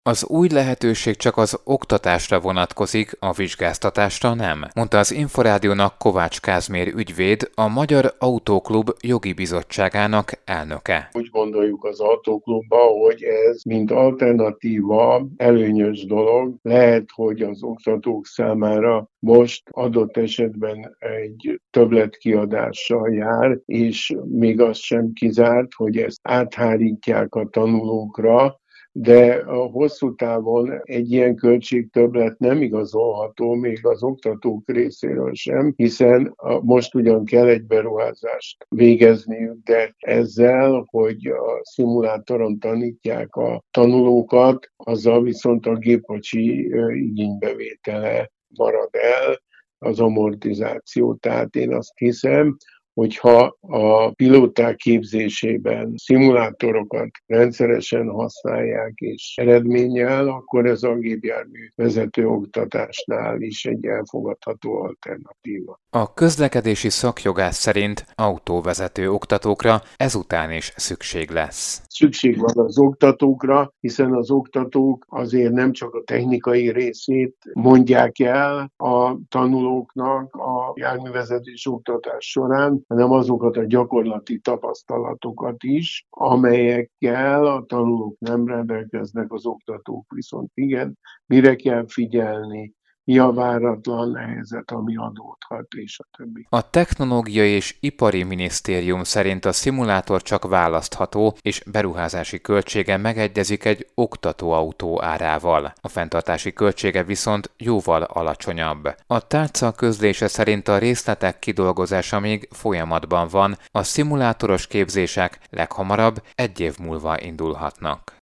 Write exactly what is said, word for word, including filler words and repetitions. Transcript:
Az új lehetőség csak az oktatásra vonatkozik, a vizsgáztatásra nem, mondta az Inforádiónak Kovács Kázmér ügyvéd, a Magyar Autóklub jogi bizottságának elnöke. Úgy gondoljuk az Autóklubban, hogy ez mint alternatíva előnyös dolog. Lehet, hogy az oktatók számára most adott esetben egy többletkiadással jár, és még az sem kizárt, hogy ezt áthárítják a tanulókra, de a hosszú távon egy ilyen költségtöbblet nem igazolható, még az oktatók részéről sem, hiszen most ugyan kell egy beruházást végezniük, de ezzel, hogy a szimulátoron tanítják a tanulókat, azzal viszont a gépkocsi igénybevétele marad el, az amortizáció. Tehát én azt hiszem, hogyha a pilóták képzésében szimulátorokat rendszeresen használják és eredménnyel, akkor ez a gépjármű vezető oktatásnál is egy elfogadható alternatíva. A közlekedési szakjogász szerint autóvezető oktatókra ezután is szükség lesz. Szükség van az oktatókra, hiszen az oktatók azért nem csak a technikai részét mondják el a tanulóknak a járművezetés oktatás során, hanem azokat a gyakorlati tapasztalatokat is, amelyekkel a tanulók nem rendelkeznek, az oktatók viszont igen, mire kell figyelni, mi a váratlan helyzet, ami adódhat, és a többi. A Technológiai és Ipari Minisztérium szerint a szimulátor csak választható, és beruházási költsége megegyezik egy oktatóautó árával. A fenntartási költsége viszont jóval alacsonyabb. A tárca közlése szerint a részletek kidolgozása még folyamatban van, a szimulátoros képzések leghamarabb egy év múlva indulhatnak.